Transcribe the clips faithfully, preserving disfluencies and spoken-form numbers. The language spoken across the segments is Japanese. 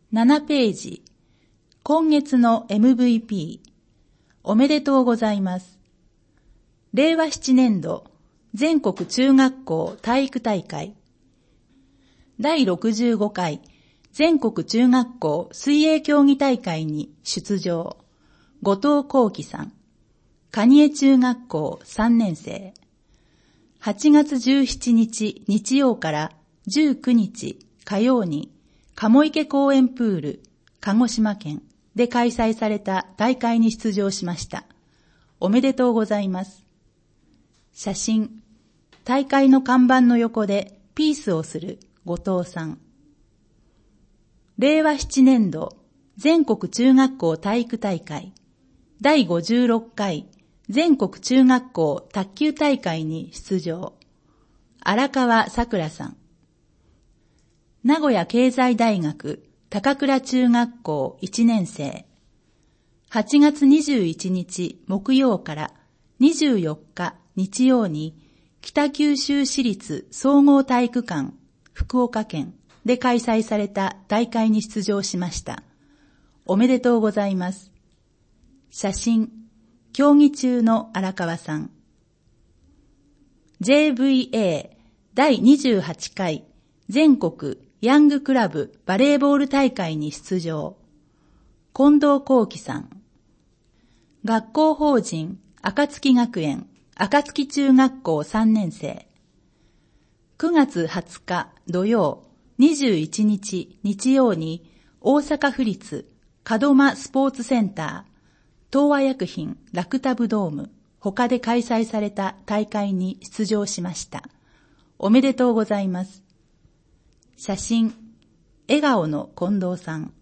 ななページ、今月の エムブイピー、おめでとうございます。れいわななねん度全国中学校体育大会、だいろくじゅうごかい全国中学校水泳競技大会に出場、後藤幸喜さん、蟹江中学校さんねん生。はちがつじゅうしちにち日曜からじゅうくにち火曜に鴨池公園プール、鹿児島県で開催された大会に出場しました。おめでとうございます。写真、大会の看板の横でピースをする後藤さん。れいわななねん度全国中学校体育大会だいごじゅうろっかい全国中学校卓球大会に出場、荒川さくらさん。名古屋経済大学高倉中学校いちねん生。はちがつにじゅういちにち木曜からにじゅうよっか日曜に北九州市立総合体育館福岡県で開催された大会に出場しました。おめでとうございます。写真、競技中の荒川さん。ジェイブイエー だいにじゅうはちかい全国ヤングクラブバレーボール大会に出場、近藤幸喜さん。学校法人暁学園暁中学校さんねん生。くがつはつか土曜、にじゅういちにち日曜に大阪府立門真スポーツセンター、東和薬品ラクタブドーム他で開催された大会に出場しました。おめでとうございます。写真、笑顔の近藤さん。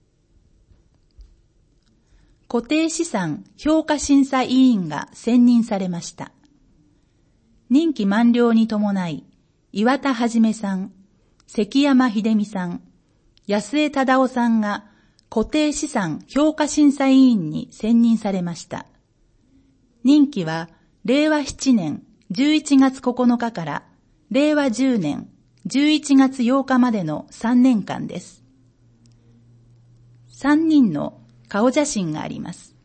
固定資産評価審査委員が選任されました。任期満了に伴い、岩田はじめさん、関山秀美さん、安江忠夫さんが固定資産評価審査委員に選任されました。任期はれいわななねんじゅういちがつここのかかられいわじゅうねんじゅういちがつようかまでのさんねんかんです。さんにんの顔写真があります。